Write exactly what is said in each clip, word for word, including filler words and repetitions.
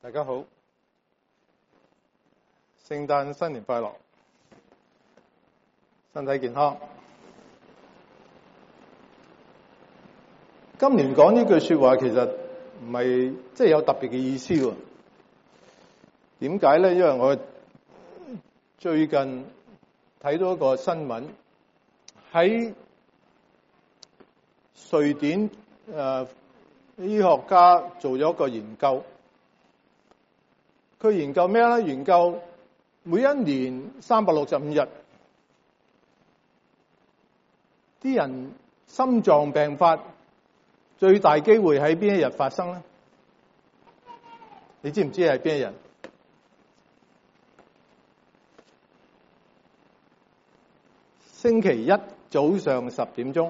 大家好，聖誕新年快樂，身體健康。今年講呢句說話，其實唔係即係有特別嘅意思喎。點解咧？因為我最近睇到一個新聞，喺瑞典誒、呃、醫學家做咗一個研究。佢研究咩咧？研究每一年三百六十五日，啲人心臟病發最大機會喺邊一日發生咧？你知唔知係邊一日？星期一早上十點鐘，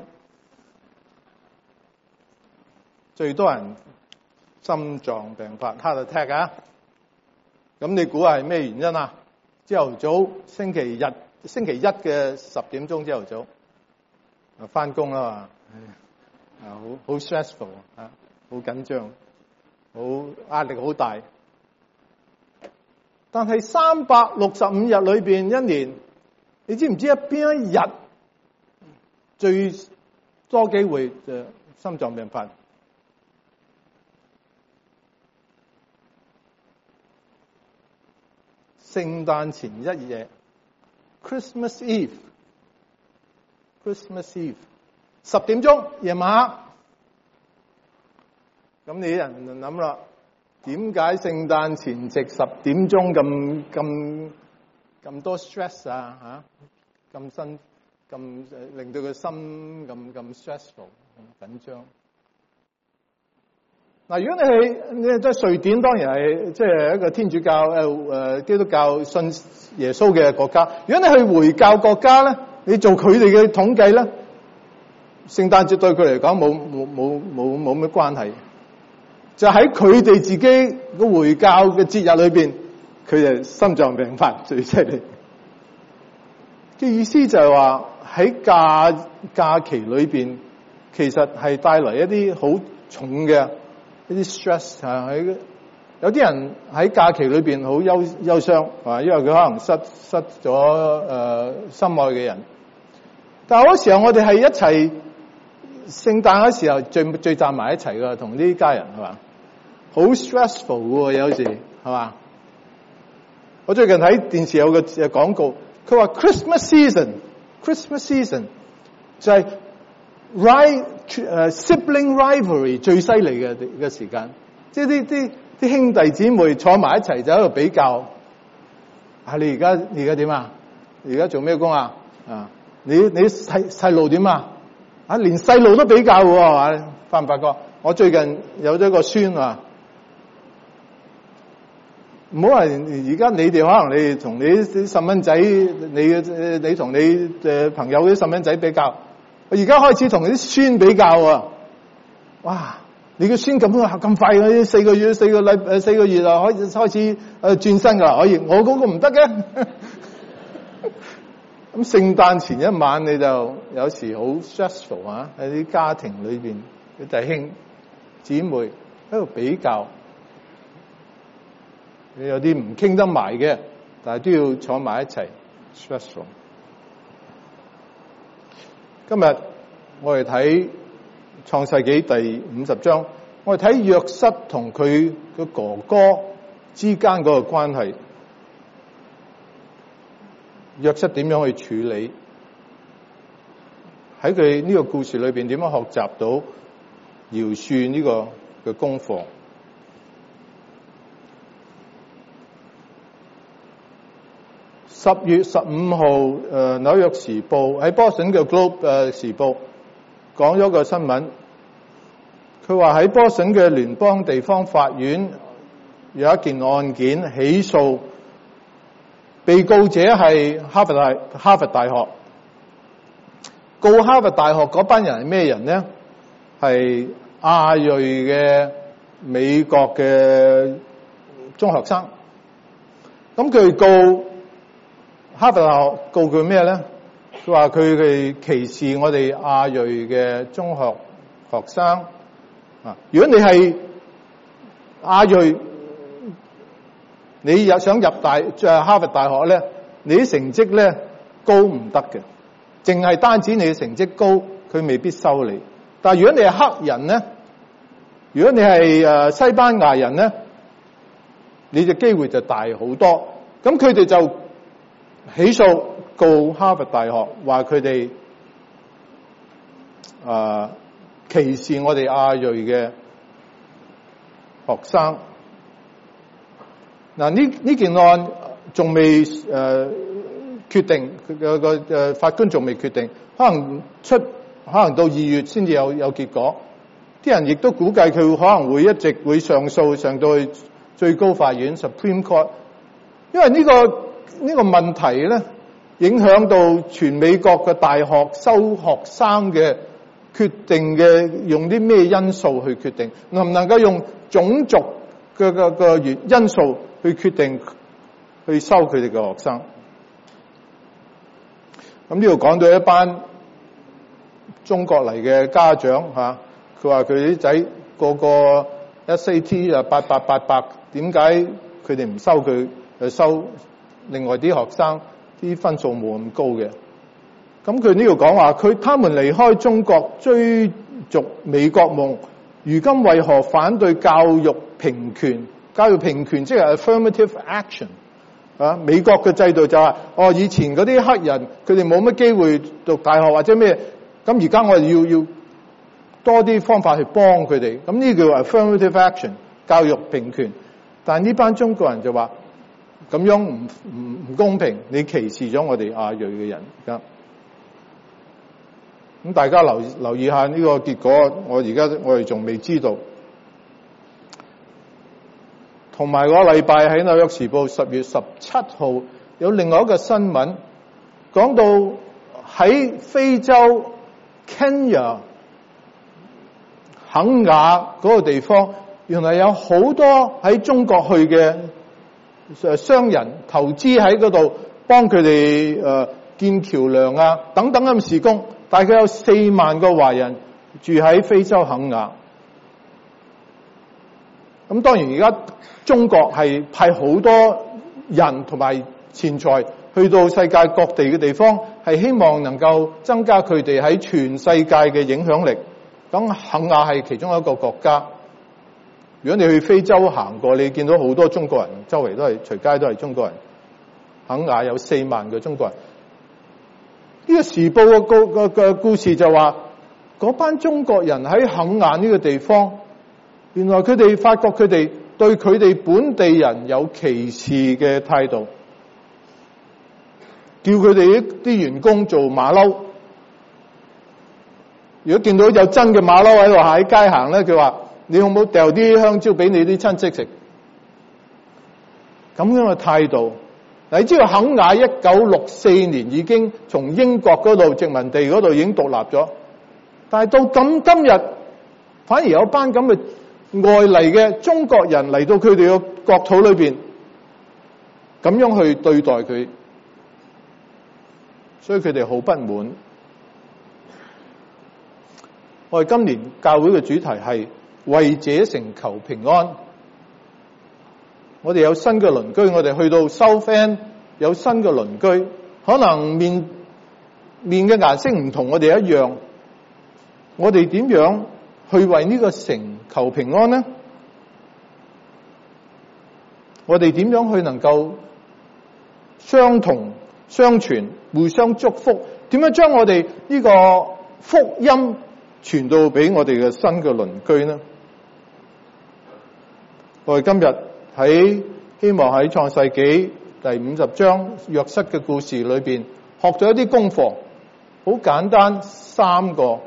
最多人心臟病發 heart attack 啊！咁你估係咩原因啊？朝頭早星期日星期一嘅十點鐘朝頭早啊，翻工啦嘛，啊好好 stressful 啊，好緊張，好壓力好大。但係三百六十五日裏邊一年，你知唔知邊一日最多機會就心臟病發？聖誕前一夜 ，Christmas Eve，Christmas Eve， 十點鐘夜晚黑。咁你啲人就諗啦，點解聖誕前夕十點鐘咁咁咁多 stress 啊？嚇，咁辛咁令到個心咁咁 stressful 咁緊張。嗱，如果你係你即係瑞典，當然係即係一個天主教誒誒基督教信耶穌嘅國家。如果你去回教國家咧，你做佢哋嘅統計咧，聖誕節對佢嚟講冇冇冇冇冇咩關係。就喺佢哋自己個回教嘅節日裏邊，佢哋心臟病發最犀利。嘅意思就係話喺假假期裏邊，其實係帶來一啲好重嘅一啲 stress 啊，喺有啲人喺假期裏邊好憂憂傷，啊，因為佢可能失失咗誒、呃、心愛嘅人。但係嗰時候我哋係一齊聖誕嗰時候聚聚集埋一齊噶，同呢家人係嘛，好 stressful 嘅有時係嘛。我最近睇電視有個誒廣告，佢話 Christmas season，Christmas season 就係 right 誒 sibling rivalry 最犀利嘅嘅時間，即係啲啲啲兄弟姊妹坐埋一齊就喺度比較。啊，你而家你而家點啊？你而家做咩工啊？啊，你你細細路點啊？啊，連細路都比較喎，係嘛？發唔發覺？我最近有咗個孫啊，唔好話而家你哋可能你同你啲細蚊仔，你你同你誒朋友啲細蚊仔比較。我而家開始同啲孫比較啊！哇！你個孫咁咁快嘅，四個月、四個禮誒四個月啊，開始開始誒轉身噶啦，可以。我嗰個唔得嘅。咁聖誕前一晚你就有時好 stressful 啊！喺啲家庭裏邊啲弟兄姊妹喺度比較，你有啲唔傾得埋嘅，但係都要坐埋一齊 stressful。今日我哋睇創世紀第五十章，我哋睇約瑟同佢嘅哥哥之間嗰個關係，約瑟點樣去處理？喺佢呢個故事裏邊點樣學習到饒恕呢個嘅功課？十月十五號，誒紐約時報喺波士頓嘅 Globe 誒時報講咗個新聞，佢話喺波士頓嘅聯邦地方法院有一件案件起訴，被告者係哈佛大哈佛大學，告哈佛大學嗰班人係咩人呢？係亞裔嘅美國嘅中學生，咁佢告。哈佛大學告佢咩咧？佢話佢哋歧視我哋亞裔嘅中學學生啊！如果你係亞裔你有想入大即係哈佛大學咧，你啲成績咧高唔得嘅，淨係單止你嘅成績高，佢未必收你。但係如果你係黑人咧，如果你係誒西班牙人咧，你嘅機會就大好多。咁佢哋就起訴告哈佛大學，話佢哋誒歧視我哋亞裔嘅學生。嗱，呢呢件案仲未誒決定，個個誒法官仲未決定，可能出可能到二月先至有有結果。啲人亦都估計佢可能會一直會上訴上到去最高法院 Supreme Court， 因為呢個呢個問題咧影響到全美國嘅大學收學生嘅決定嘅，用啲咩因素去決定，能唔能夠用種族嘅嘅嘅原因素去決定去收佢哋嘅學生。咁呢度講到一班中國嚟嘅家長吓，佢話佢啲仔個個 S A T 啊八八八八，點解佢哋唔收佢，就收另外啲學生啲分數冇咁高嘅？咁佢呢度講話，佢他們離開中國追逐美國夢，如今為何反對教育平權？教育平權即係 affirmative action 啊！美國嘅制度就係、是、哦，以前嗰啲黑人佢哋冇乜機會讀大學或者咩，咁而家我哋要要多啲方法去幫佢哋，咁呢叫 affirmative action 教育平權。但係呢班中國人就話咁樣唔唔唔公平，你歧視咗我哋亞裔嘅人而家。咁大家留留意下呢個結果，我而家我哋仲未知道。同埋個禮拜喺紐約時報十月十七號有另外一個新聞，講到喺非洲 Kenya 肯亞嗰個地方，原來有好多喺中國去嘅誒商人投資喺嗰度，幫佢哋誒建橋梁啊等等咁事工。大概有四萬個華人住喺非洲肯亞。咁當然而家中國係派好多人同埋錢財去到世界各地嘅地方，係希望能夠增加佢哋喺全世界嘅影響力。咁肯亞係其中一個國家。如果你去非洲行過，你見到好多中國人，周圍都係隨街都係中國人。肯亞有四萬個中國人。呢個時報嘅個個故事就話，嗰班中國人喺肯亞呢個地方，原來佢哋發覺佢哋對佢哋本地人有歧視嘅態度，叫佢哋啲員工做馬騮。如果見到有真嘅馬騮喺度喺街行咧，佢話你好唔好掉啲香蕉俾你啲親戚食？咁樣嘅態度。你知道肯亞一九六四年已經從英國嗰度殖民地嗰度已經獨立咗，但係到咁今日，反而有班咁嘅外嚟嘅中國人嚟到佢哋嘅國土裏邊，咁樣去對待佢，所以佢哋好不滿。我哋今年教會嘅主題係為這城求平安。我哋有新嘅鄰居，我哋去到 South End 有新嘅鄰居，可能面面嘅顏色唔同我哋一樣。我哋點樣去為呢個城求平安呢？我哋點樣去能夠相同相傳、互相祝福？點樣將我哋呢個福音傳到俾我哋嘅新嘅鄰居呢？我哋今日喺希望喺創世紀第五十章約瑟嘅故事裏邊學咗一啲功課，好簡單，三個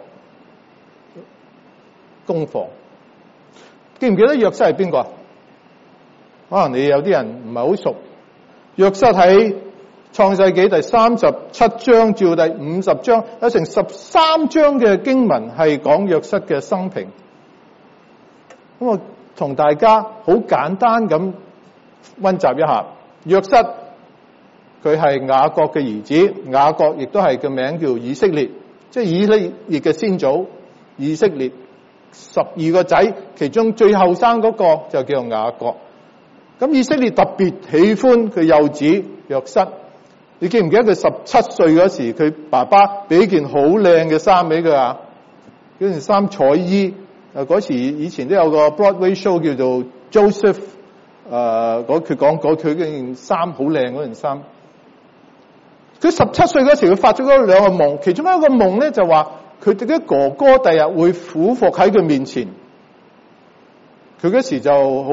功課。記唔記得約瑟係邊個啊？可能你有啲人唔係好熟。約瑟喺創世紀第三十七章至到第五十章，有成十三章嘅經文係講約瑟嘅生平。咁我同大家好簡單咁溫習一下，約瑟佢係雅各嘅兒子，雅各亦都係個名叫以色列，即係以色列嘅先祖。以色列十二個仔，其中最後生嗰個就叫雅各。 咁以色列特別喜歡佢幼子約瑟。你記唔記得佢十七歲嗰時，佢爸爸俾件好靚嘅衫俾佢啊？嗰件衫彩衣。誒嗰時以前都有個 Broadway show 叫做 Joseph， 誒嗰佢講嗰佢件衫好靚嗰件衫。佢十七歲嗰時，佢發咗嗰兩個夢，其中一個夢咧就話佢哋嘅哥哥第日會俯伏喺佢面前。佢嗰時就好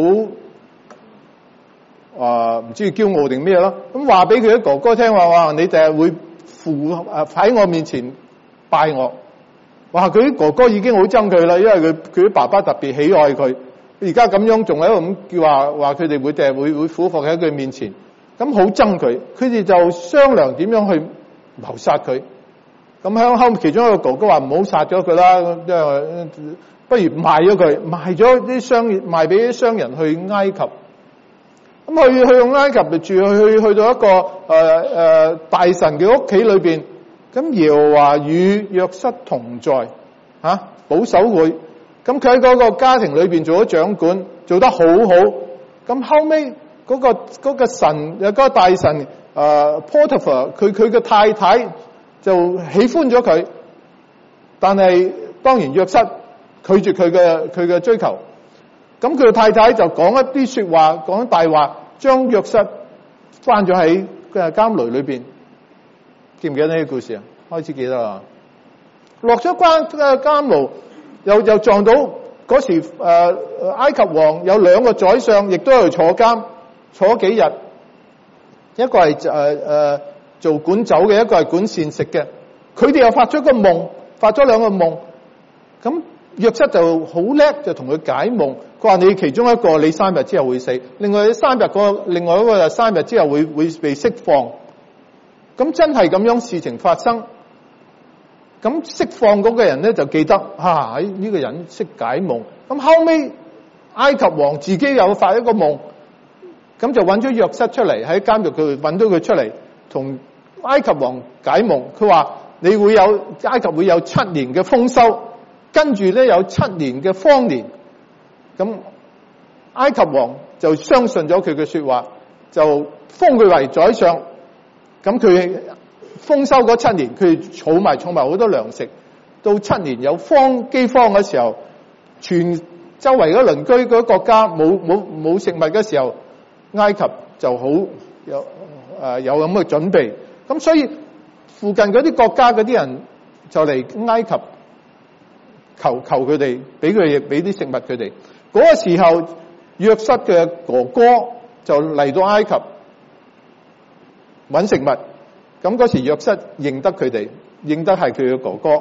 啊唔知驕傲定咩咯，咁話俾佢嘅哥哥聽話話你第日會俯誒喺我面前拜我。哇！佢啲哥哥已經好憎佢啦，因為佢佢啲爸爸特別喜愛佢。而家咁樣仲喺度咁叫話話佢哋會第日會會俯伏喺佢面前，咁好憎佢。佢哋就商量點樣去謀殺佢。咁喺後其中一個哥哥話唔好殺咗佢啦，因為不如賣咗佢，賣咗啲商賣俾啲商人去埃及。咁去去到埃及就住去去到一個誒誒、呃、大臣嘅屋企裏邊。咁耶和華與約瑟同在，吓、啊、保守佢。咁佢喺嗰個家庭裏邊做咗長管，做得好好。咁後尾嗰個嗰、嗰個神有、嗰個大臣誒、呃、Potiphar， 佢佢嘅太太就喜歡咗佢，但係當然約瑟拒絕佢嘅佢嘅追求。咁佢嘅太太就講一啲說話，講大話，將約瑟關咗喺嘅監牢裏邊。記唔記得呢個故事啊？開始記得啦。落咗關嘅監牢，又又撞到嗰時誒、呃、埃及王有兩個宰相，亦都喺度坐監，坐咗幾日。一個係誒誒做管酒嘅，一個係管膳食嘅。佢哋又發咗個夢，發咗兩個夢。咁約瑟就好叻，就同佢解夢。佢話你其中一個你三日之後會死，另外三日個另外一個就三日之後會會被釋放。咁真係咁樣事情發生，咁釋放嗰個人咧就記得，啊呢、這個人識解夢。咁後尾埃及王自己又發一個夢，咁就揾咗約瑟出嚟，喺監獄佢揾到佢出嚟，同埃及王解夢。佢話你會有埃及會有七年嘅豐收，跟住咧有七年嘅荒年。咁埃及王就相信咗佢嘅說話，就封佢為宰相。咁佢豐收嗰七年，佢儲埋儲埋好多糧食。到七年有荒饑荒嘅時候，全周圍嗰鄰居嗰國家冇冇冇食物嘅時候，埃及就好有誒有咁嘅準備。咁所以附近嗰啲國家嗰啲人就嚟埃及求求佢哋，俾佢哋俾啲食物佢哋。嗰個時候，約瑟嘅哥哥就嚟到埃及揾食物，咁嗰時約瑟認得佢哋，認得係佢嘅哥哥。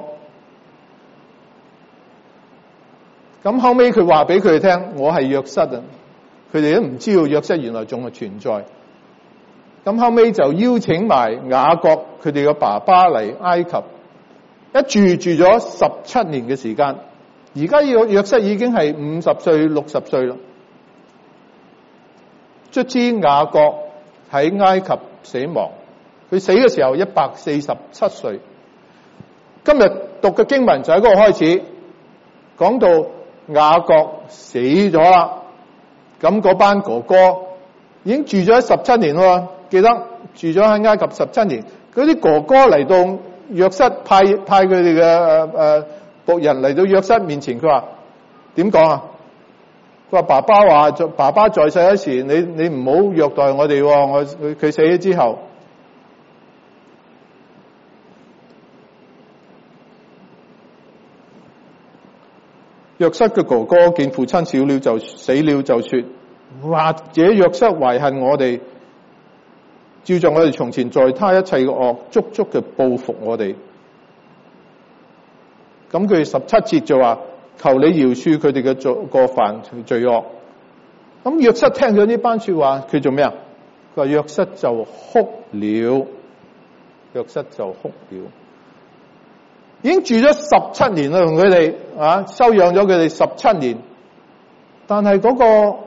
咁後尾佢話俾佢哋聽，我係約瑟啊！佢哋都唔知道約瑟原來仲係存在。咁後尾就邀請埋雅各佢哋嘅爸爸嚟埃及，一住住咗十七年嘅時間。而家約約瑟已經係五十歲、六十歲啦。卒之雅各喺埃及死亡，佢死嘅時候一百四十七歲。今日讀嘅經文就喺嗰度開始，講到雅各死咗啦，咁嗰班哥哥已經住咗十七年喎，記得住咗喺埃及十七年。嗰啲哥哥嚟到約瑟，派派佢哋嘅誒誒僕人嚟到約瑟面前，佢話點講啊？佢話爸爸話，爸爸在世嗰時，你你唔好虐待我哋，我佢佢死咗之後，約瑟嘅哥哥見父親死了就死了就說，或者約瑟懷恨我哋，照着我哋從前在他一切嘅惡，足足嘅報復我哋。咁佢十七節就話，求你饒恕佢哋嘅罪過犯罪惡。咁約瑟聽咗呢班說話，佢做咩啊？佢話約瑟就哭了，約瑟就哭了。已經住咗十七年啦，同佢哋啊收養咗佢哋十七年，但係嗰個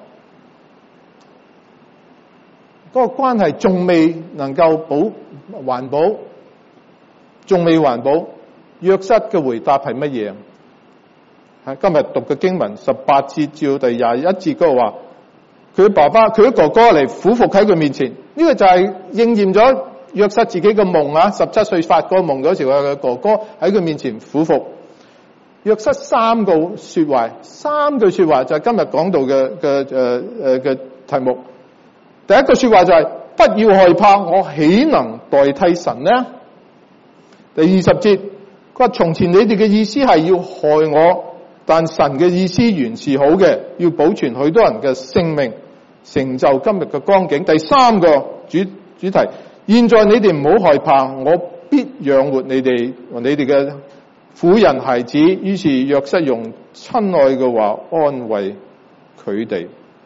嗰個關係仲未能夠保環保，仲未環保。約瑟嘅回答係乜嘢？係今日讀嘅經文十八節至到第廿一節嗰度話， 佢爸爸佢哥哥嚟俯伏喺佢面前，呢個就係應驗咗約瑟自己嘅夢啊！十七歲發個夢嗰時候，佢嘅哥哥喺佢面前俯伏。約瑟三個說話，三句說話就係今日講到嘅嘅誒誒嘅題目。第一句說話就係、是、不要害怕，我豈能代替神呢？第二十節，佢話從前你哋嘅意思係要害我，但神嘅意思原是好嘅，要保存許多人嘅性命，成就今日嘅光景。第三個主主題，現在你哋唔好害怕，我必養活你哋和你哋嘅婦人孩子。於是約瑟用親愛嘅話安慰佢哋，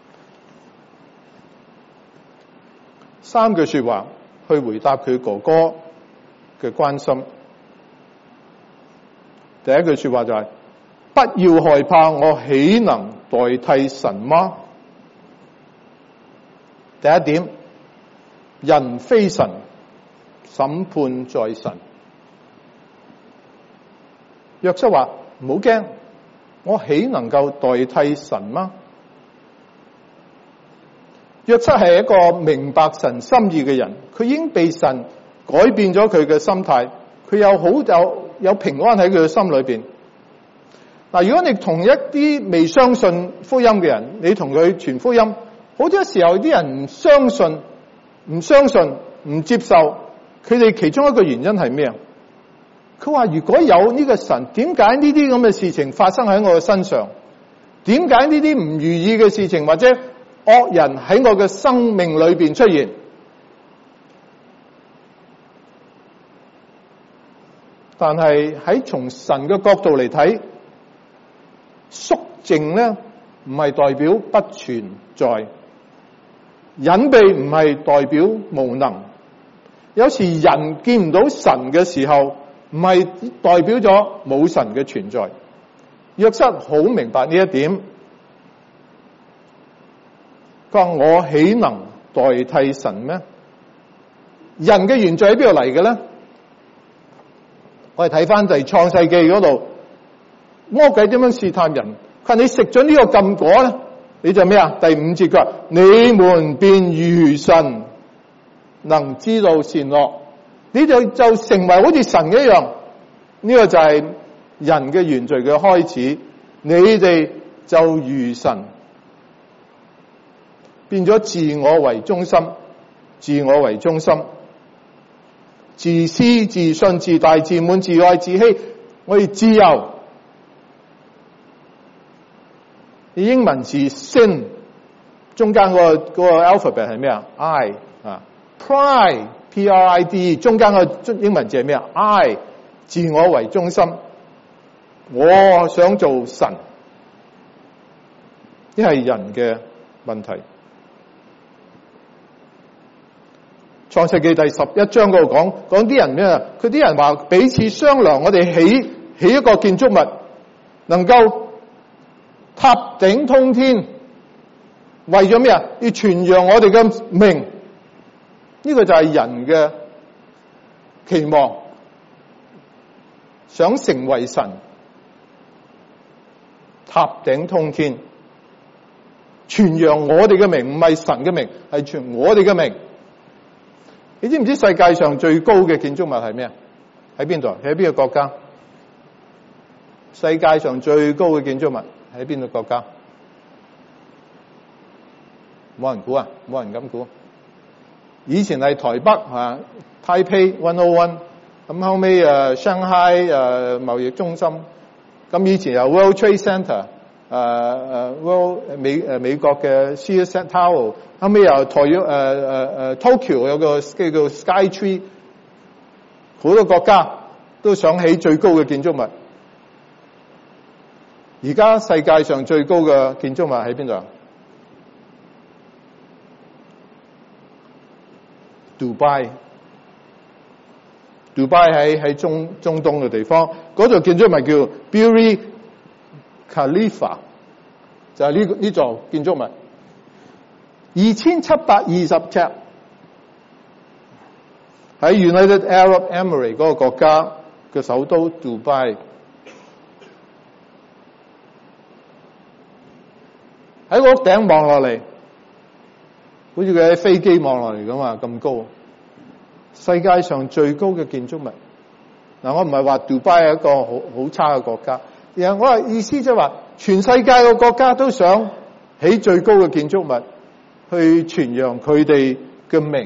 三句說話去回答佢哥哥嘅關心。第一句說話就係、是、不要害怕，我豈能代替神嗎？第一點，人非神，審判在神。約瑟話唔好驚，我豈能夠代替神嗎？約瑟係一個明白神心意嘅人，佢已經被神改變咗佢嘅心態，佢有好有有平安喺佢嘅心裏邊。嗱，如果你同一啲未相信福音嘅人，你同佢傳福音，好多時候啲人唔相信、唔相信、唔接受，佢哋其中一個原因係咩啊？佢話如果有呢個神，點解呢啲咁嘅事情發生喺我嘅身上？點解呢啲唔如意嘅事情或者惡人喺我嘅生命裏邊出現？但係喺從神嘅角度嚟睇，肅靜咧唔係代表不存在，隱蔽唔係代表無能。有時人見唔到神嘅時候，唔係代表咗冇神嘅存在。約瑟好明白呢一點，佢話我豈能代替神咩？人嘅原罪喺邊度嚟嘅咧？我哋睇翻就係創世記嗰度，魔鬼點樣試探人？佢話你食咗呢個禁果咧，你就咩啊？第五節佢話你們便如神，能知道善惡，你就就成為好似神一樣。呢個就係人嘅原罪嘅開始，你哋就如神，變咗自我為中心，自我為中心。自私、自信、自大、自滿、自愛、自欺，我哋自由。英文字 sin 中間嗰個嗰個 alphabet 係咩啊 ？I 啊 ，pride P R I D 中間個英文字係咩啊 ？I 自我為中心，我想做神，呢係人嘅問題。創世記第十一章嗰度講，講啲人咩啊？佢啲人話彼此商量，我哋起起一個建築物，能夠塔頂通天，為咗咩啊？要傳揚我哋嘅名。呢個就係人嘅期望，想成為神，塔頂通天，傳揚我哋嘅名，唔係神嘅名，係傳我哋嘅名。你知唔知世界上最高嘅建築物係咩啊？喺邊度？喺邊個國家？世界上最高嘅建築物喺邊個國家？冇人估啊！冇人敢估。以前係台北啊 Taipei one oh one， 咁後尾誒 Shanghai 誒貿易中心，咁以前有 World Trade Center， 誒誒 World 美誒美國嘅 Sears Tower。後尾又台咗誒誒誒 Tokyo 有個叫做 Sky Tree， 好多國家都想起最高嘅建築物。而家世界上最高嘅建築物喺邊度啊？ Dubai， Dubai 喺喺中中東嘅地方，嗰座建築物叫 Burj Khalifa， 就係呢呢座建築物。二千七百二十尺，喺 United Arab Emirates 嗰個國家嘅首都 Dubai， 喺個屋頂望落嚟， 好似佢喺飛機望落嚟咁啊，咁高。世界上最高嘅建築物。嗱，我唔係話杜拜係一個好好差嘅國家，而係我係意思即係話，全世界嘅國家都想起最高嘅建築物，去傳揚佢哋嘅名。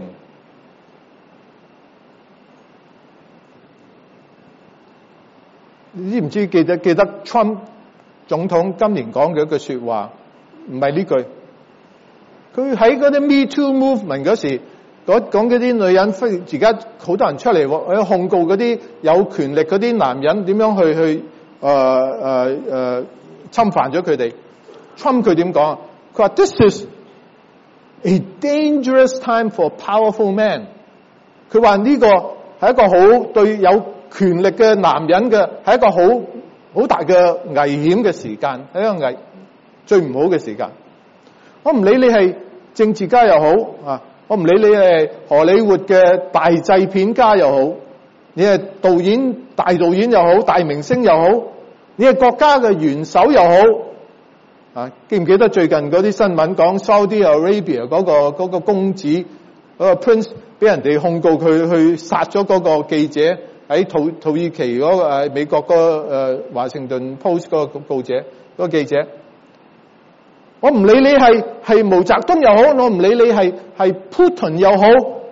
你知唔知記得記得 Trump 總統今年講嘅一句說話？唔係呢句，佢喺嗰啲 Me Too Movement 嗰時講講嗰啲女人，而家好多人出嚟喎，控告嗰啲有權力嗰啲男人點樣去去誒誒誒侵犯咗佢哋。Trump 佢點講啊？佢話 This is a dangerous time for powerful men。佢話呢個係一個好對有權力嘅男人嘅，係一個好好大嘅危險嘅時間，係一個危最唔好嘅時間。我唔理你係政治家又好啊，我唔理你係荷里活嘅大製片家又好，你係導演大導演又好，大明星又好，你係國家嘅元首又好啊。記唔記得最近嗰啲新聞講 Saudi Arabia 嗰個嗰個公子嗰個 Prince 俾人哋控告佢去殺咗嗰個記者，喺土土耳其嗰個誒美國嗰個誒華盛頓 Post 嗰個記者嗰個記者。我唔理你係係毛澤東又好，我唔理你係係 Putin 又好，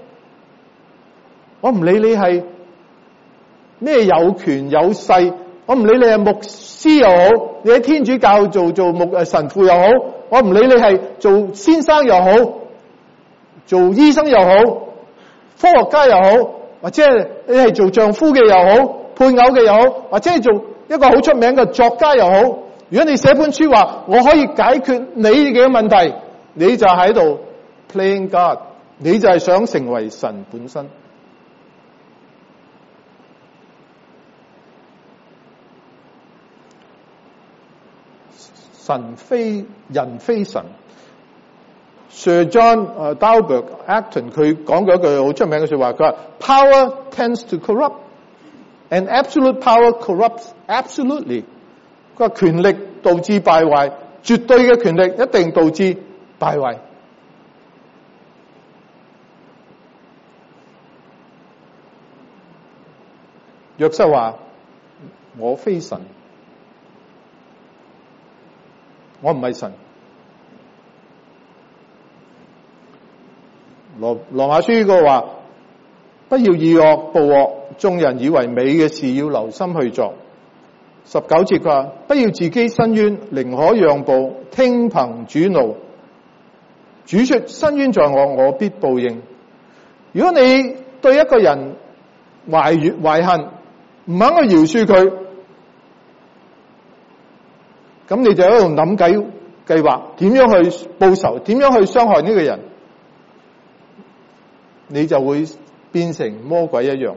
我唔理你係咩有權有勢，我唔理你係牧師又好，你喺天主教做做牧誒神父又好，我唔理你係做先生又好，做醫生又好，科學家又好，或者你係做丈夫嘅又好，配偶嘅又好，或者係做一個好出名嘅作家又好。如果你寫本書話我可以解決你嘅問題，你就喺度 playing God， 你就係想成為神本身。神非人非神。Sir John Dalberg Acton 佢講過一句好出名嘅說話，佢話 Power tends to corrupt, and absolute power corrupts absolutely。佢話權力導致敗壞，絕對嘅權力一定導致敗壞。約瑟話：我非神，我唔係神。羅羅馬書嗰個話：不要以惡報惡，眾人以為美嘅事要留心去做。十九節佢話：不要自己申冤，寧可讓步，聽憑主怒。主說：申冤在我，我必報應。如果你對一個人懷怨懷恨，唔肯去饒恕佢，咁你就喺度諗計計劃，點樣去報仇，點樣去傷害呢個人，你就會變成魔鬼一樣。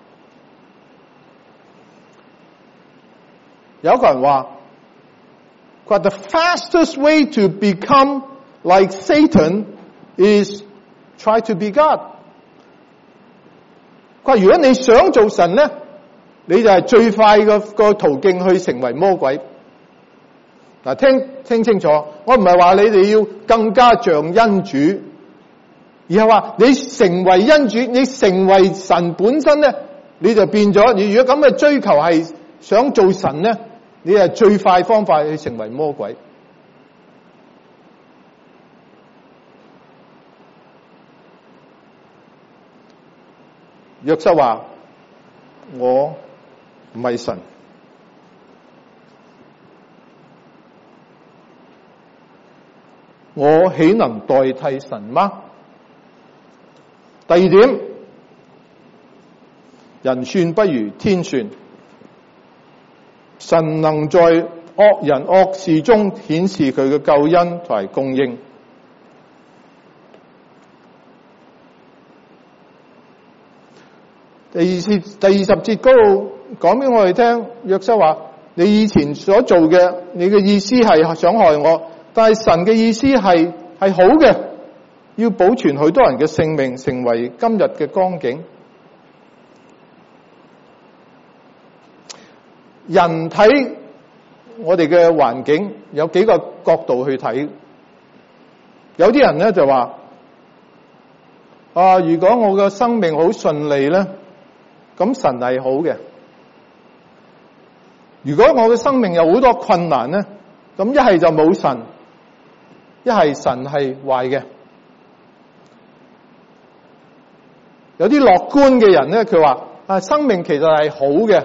有一個人話，佢話 the fastest way to become like Satan is try to be God。佢話如果你想做神咧，你就係最快嘅個途徑去成為魔鬼。嗱，聽聽清楚，我唔係話你哋要更加像恩主，而係話你成為恩主，你成為神本身咧，你就變咗。你如果咁嘅追求係想做神咧，你係最快方法去成為魔鬼。約瑟話：我唔係神，我豈能代替神嗎？第二點，人算不如天算。神能在惡人惡事中顯示佢嘅救恩同埋供應。第二節第二十節嗰度講俾我哋聽，約瑟話：你以前所做嘅，你嘅意思係想害我，但係神嘅意思係係好嘅，要保存許多人嘅性命，成為今日嘅光景。人睇我哋嘅環境有幾個角度去睇，有啲人咧就話啊，如果我嘅生命好順利咧，咁神係好嘅。如果我嘅生命有好多困難咧，咁一係就冇神，一係神係壞嘅。有啲樂觀嘅人咧，佢話啊，生命其實係好嘅，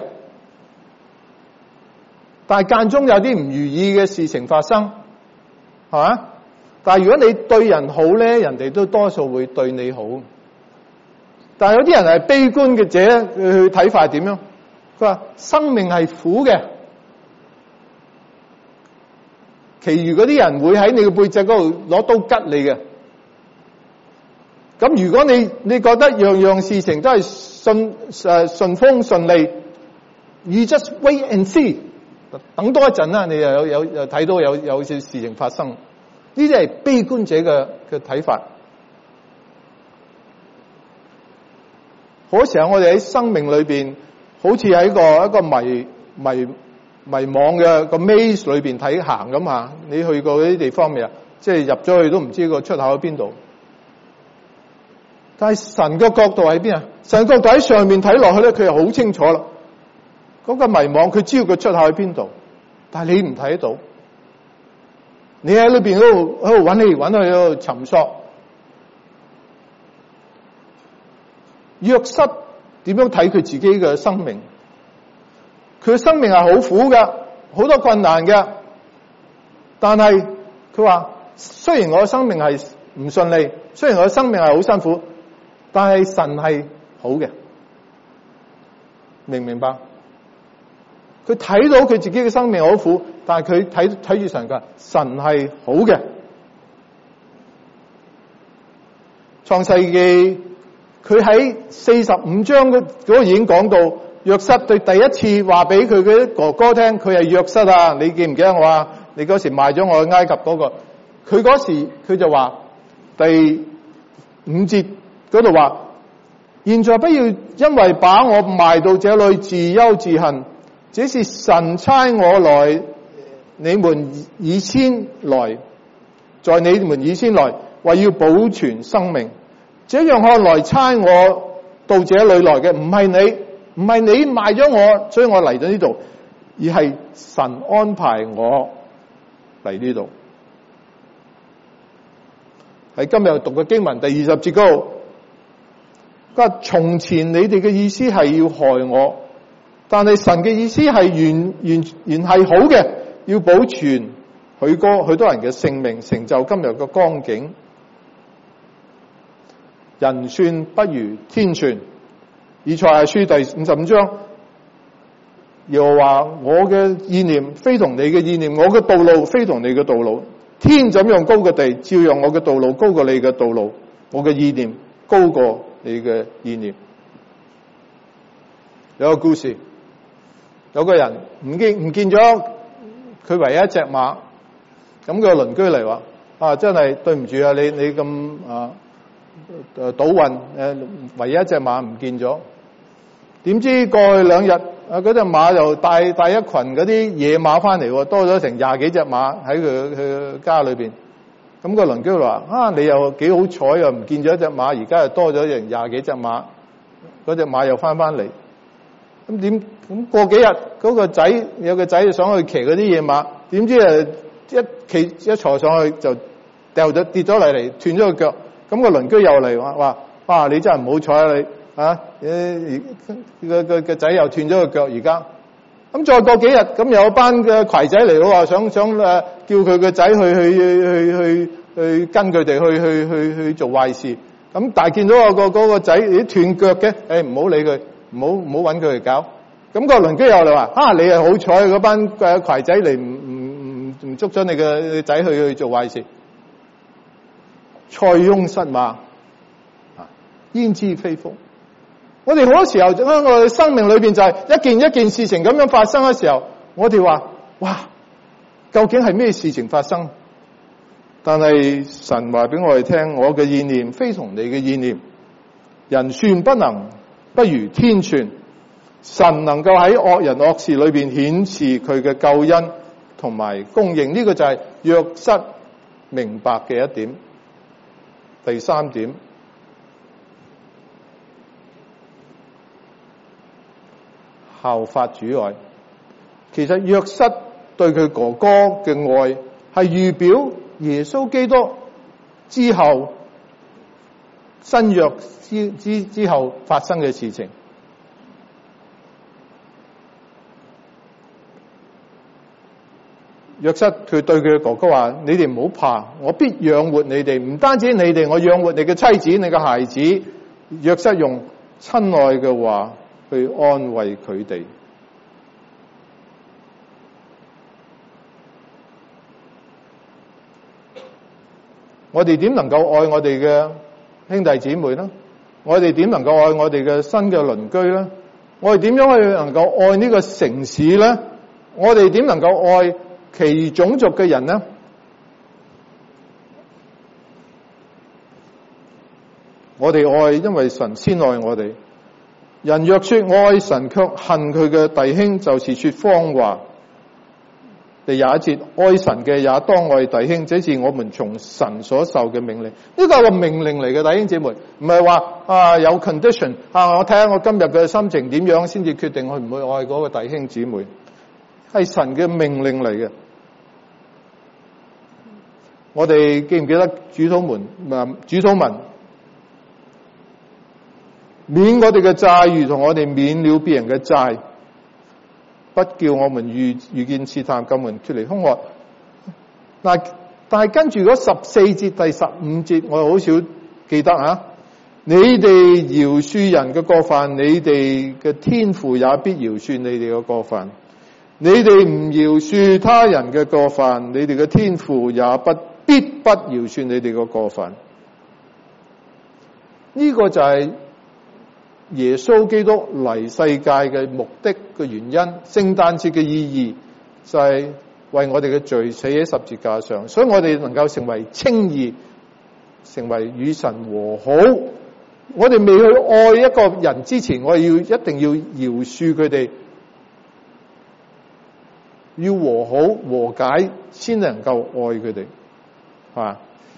但係間中有啲唔如意嘅事情發生，係嘛？但係如果你對人好咧，人哋都多數會對你好。但係有啲人係悲觀嘅者，佢睇法係點樣？佢話生命係苦嘅，其餘嗰啲人會喺你嘅背脊嗰度攞刀吉你嘅。咁如果你你覺得樣樣事情都係順誒順風順利， you just wait and see， 等多一陣啦，你又有有又睇到有有些事情發生。呢啲係悲觀者嘅嘅睇法。好多時候我哋喺生命裏邊，好似喺個一個迷迷迷惘嘅個 maze 裏邊睇行咁啊！你去過嗰啲地方未啊？即係入咗去都唔知個出口喺邊度。但係神嘅角度喺邊啊？神嘅角度喺上面睇落去咧，佢係好清楚啦。嗰個迷惘，佢知道個出口喺邊度，但係你唔睇得到。你喺裏邊嗰度喺度揾嚟揾去，喺度尋索。約瑟點樣睇佢自己嘅生命？佢嘅生命係好苦㗎，好多困難嘅。但係佢話：雖然我嘅生命係唔順利，雖然我嘅生命係好辛苦，但係神係好嘅。明唔明白？佢睇到佢自己嘅生命好苦，但係佢睇睇住神㗎，神係好嘅。創世記佢喺四十五章嗰嗰個已經講到，約瑟對第一次話俾佢嘅哥哥聽，佢係約瑟啊！你記唔記得我啊？你嗰時賣咗我去埃及嗰個，佢嗰時佢就話第五節嗰度話：現在不要因為把我賣到這裏自憂自恨，這是神差我來，你們以先來，在你們以先來，為要保存生命。這樣看來差我到這裏來嘅唔係你，唔係你賣咗我，所以我嚟到呢度，而係神安排我嚟呢度。喺今日讀嘅經文第二十節嗰度，佢話從前你哋嘅意思係要害我，但係神嘅意思係原原原係好嘅，要保存許多許多人嘅性命，成就今日嘅光景。人算不如天算，以賽亞書第五十五章又話：我嘅意念非同你嘅意念，我嘅道路非同你嘅道路。天怎樣高過地，照樣我嘅道路高過你嘅道路，我嘅意念高過你嘅意念。有個故事，有個人唔見唔見咗佢唯一一隻馬，咁個鄰居嚟話：啊，真係對唔住啊，你你咁啊誒賭運誒，唯一一隻馬唔見咗。點知過去兩日啊，嗰隻馬又帶帶一群嗰啲野馬翻嚟，多咗成廿幾隻馬喺佢佢家裏邊。咁個鄰居話：啊，你又幾好彩，又唔見咗一隻馬，而家又多咗成廿幾隻馬，嗰隻馬又翻翻嚟。咁點咁過幾日嗰個仔有個仔想去騎嗰啲野馬，點知誒一騎一坐上去就掉咗跌咗落嚟，斷咗個腳。咁個鄰居又嚟話話：哇！你真係唔好彩啊！你啊，誒個個個仔又斷咗個腳，而家咁再過幾日，咁有班嘅攜仔嚟，話想想誒叫佢個仔去去去去去跟佢哋去去去去做壞事。咁但係見到個個嗰個仔咦斷腳嘅，誒唔好理佢，唔好唔好揾佢嚟搞。咁個鄰居又嚟話：啊，你係好彩，嗰班誒攜仔嚟唔唔唔唔捉咗你嘅仔去去做壞事。塞翁失馬，啊，焉知非福。我哋好多時候喺我哋生命裏邊就係一件一件事情咁樣發生嘅時候，我哋話：哇，究竟係咩事情發生？但係神話俾我哋聽，我嘅意念非同你嘅意念，人算不能不如天算。神能夠喺惡人惡事裏邊顯示佢嘅救恩同埋供應，呢個就係約瑟明白嘅一點。第三點， 效法主愛。其實約瑟對佢哥哥嘅愛係預表耶穌基督之後新約之之之後發生嘅事情。約瑟佢對佢嘅哥哥話：你哋唔好怕，我必養活你哋，唔單止你哋，我養活你嘅妻子、你嘅孩子。約瑟用親愛嘅話去安慰佢哋。我哋點能夠愛我哋嘅兄弟姊妹呢？我哋點能夠愛我哋嘅新嘅鄰居呢？我哋點樣去能夠愛呢個城市呢？我哋點能夠愛其種族嘅人呢？我哋愛，因為神先愛我哋。人若說愛神，卻恨佢嘅弟兄，就是說謊話。第廿一節，愛神嘅也當愛弟兄，這是我們從神所受嘅命令。呢個係個命令嚟嘅，弟兄姊妹，唔係話啊有 condition 啊，我睇下我今日嘅心情點樣先至決定去唔去愛嗰個弟兄姊妹，係神嘅命令嚟嘅。我哋記唔記得主禱文？主禱文免我哋嘅債，如同我哋免了別人嘅債，不叫我們遇遇見試探，救我們脫離兇惡。嗱，但係跟住嗰十四節第十五節，我好少記得啊！你哋饒恕人嘅過犯，你哋嘅天父也必饒恕你哋嘅過犯。你哋唔饒恕他人嘅過犯，你哋嘅天父也不必不饒恕你哋嘅過犯。呢、這個就係耶穌基督嚟世界嘅目的嘅原因，聖誕節嘅意義就係為我哋嘅罪死喺十字架上，所以我哋能夠成為稱義，成為與神和好。我哋未去愛一個人之前，我哋要一定要饒恕佢哋，要和好和解，先能夠愛佢哋，係嘛？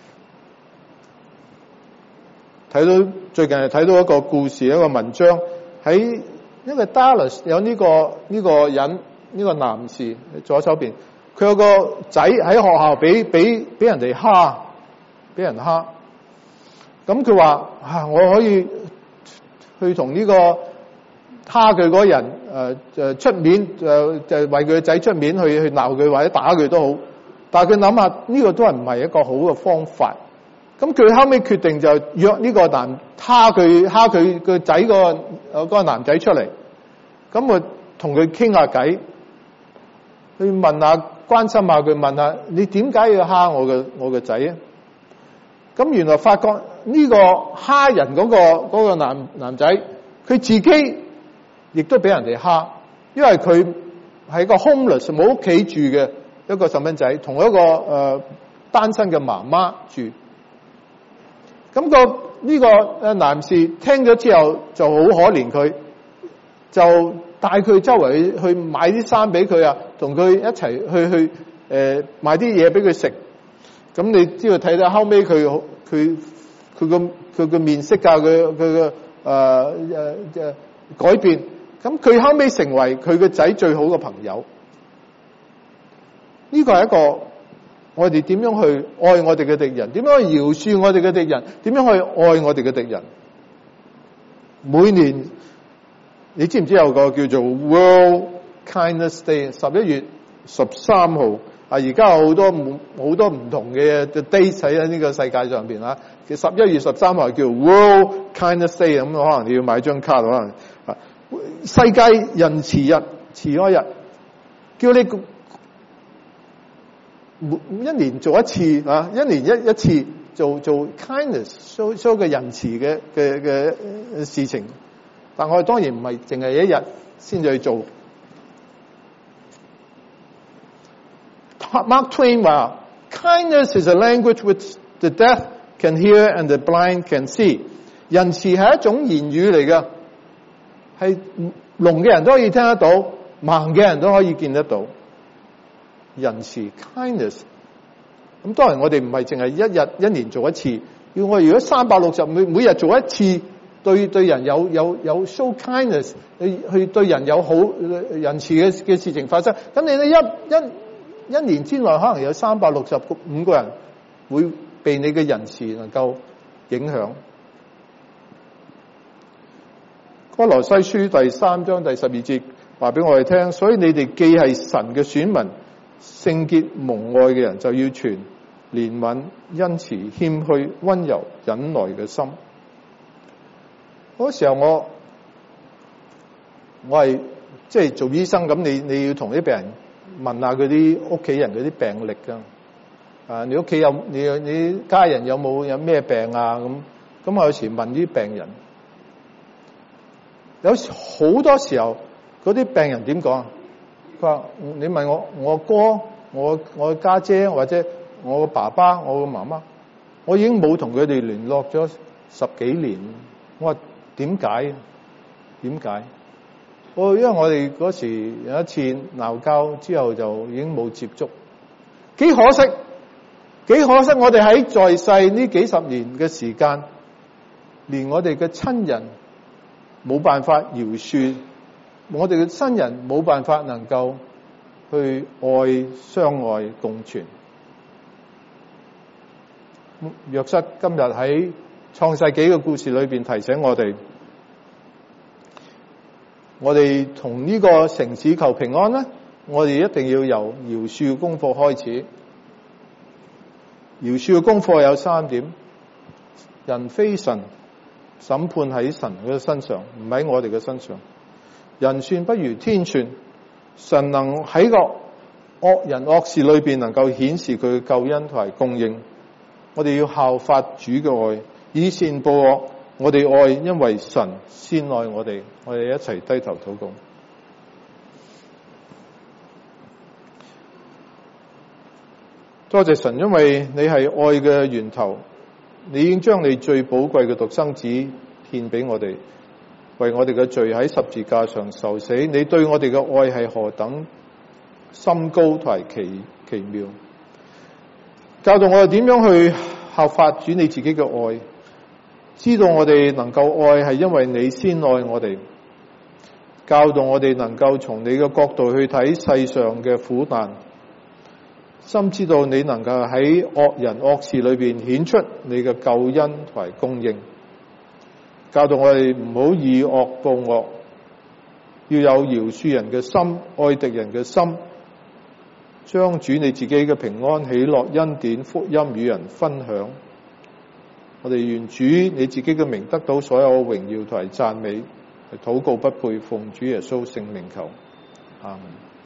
睇到最近係睇到一個故事，一個文章喺一個 Dallas 有呢個呢個人呢個男士左手邊，佢有個仔喺學校俾俾俾人哋蝦，俾人蝦。咁佢話啊，我可以去同呢個蝦佢嗰人誒誒出面誒就為佢個仔出面去去鬧佢或者打佢都好，但係佢諗下呢個都係唔係一個好嘅方法。咁佢後尾決定就約呢個男蝦佢蝦佢個仔個嗰個男仔出嚟，咁我同佢傾下偈，去問下關心下佢，問下你點解要蝦我嘅我嘅仔啊？咁原來發覺呢個蝦人嗰個嗰個男男仔，佢自己亦都俾人哋蝦，因為佢係一個 homeless 冇屋企住嘅一個細蚊仔，同一個誒、呃、單身嘅媽媽住。咁個呢個誒男士聽咗之後就好可憐佢，就帶佢周圍去去買啲衫俾佢啊，同佢一齊去去誒、呃、買啲嘢俾佢食。咁你知道睇到後尾佢佢佢個佢個面色啊，佢佢個誒誒誒改變。咁佢後尾成為佢個仔最好嘅朋友。呢個係一個。我哋點樣去愛我哋嘅敵人？點樣去饒恕我哋嘅敵人？點樣去愛我哋嘅敵人？每年你知唔知有個叫做 World Kindness Day， 十一月十三號啊！而家有好多好多唔同嘅 dates 喺呢個世界上邊啊。其實十一月十三號叫 World Kindness Day， 咁可能你要買張卡，可能啊世界仁慈日、慈愛日，叫你。一年做一次啊，一年一一次做做 kindness，show show 嘅仁慈嘅嘅嘅事情。但我哋當然唔係淨係一日先至去做。Mark Twain 話 ：Kindness is a language which the deaf can hear and the blind can see。仁慈係一種言語嚟嘅，係聾嘅人都可以聽得到，盲嘅人都可以見得到。仁慈 kindness， 咁當然我哋唔係淨係一日一年做一次，要我如果三百六十每每日做一次對對人有有有 show kindness，去去對人有好仁慈嘅嘅事情發生，咁你咧一一一年之內可能有三百六十五個人會被你嘅仁慈能夠影響。歌羅西書第三章第十二節話俾我哋聽，所以你哋既係神嘅選民，聖潔蒙愛嘅人，就要存憐憫、恩慈、謙虛、溫柔、忍耐嘅心。嗰時候我我係即係做醫生，咁你你要同啲病人問下佢啲屋企人嗰啲病歷噶，啊你屋企有你你家人有冇有咩病啊？咁咁我有時問啲病人，有好多時候嗰啲病人點講啊？佢話你問我我哥、我我家姐或者我個爸爸、我個媽媽，我已經冇同佢哋聯絡咗十幾年。我話點解？點解？我因為我哋嗰時有一次鬧交之後就已經冇接觸，幾可惜，幾可惜！我哋喺在世呢幾十年嘅時間，連我哋嘅親人冇辦法饒恕，我哋嘅親人冇辦法能夠去愛、相愛、共存。約瑟今日喺創世紀嘅故事裏邊提醒我哋，我哋同呢個城市求平安咧，我哋一定要由饒恕嘅功課開始。饒恕嘅功課有三點：人非神，審判喺神嘅身上，唔喺我哋嘅身上。人算不如天算，神能喺個惡人惡事裏邊能夠顯示佢嘅救恩同埋供應。我哋要效法主嘅愛，以善報惡。我哋愛，因為神先愛我哋。我哋一齊低頭禱告。多謝神，因為你係愛嘅源頭，你已經將你最寶貴嘅獨生子獻俾我哋，為我哋嘅罪喺十字架上受死。你對我哋嘅愛係何等深高同埋奇奇妙，教導我哋點樣去效法主你自己嘅愛，知道我哋能夠愛係因為你先愛我哋，教導我哋能夠從你嘅角度去睇世上嘅苦難，深知道你能夠喺惡人惡事裏邊顯出你嘅救恩同埋供應，教導我哋唔好以惡報惡，要有饒恕人嘅心，愛敵人嘅心，將主你自己嘅平安、喜樂、恩典、福音與人分享。我哋願主你自己嘅名得到所有榮耀同埋讚美，禱告不配，奉主耶穌聖名求，阿們。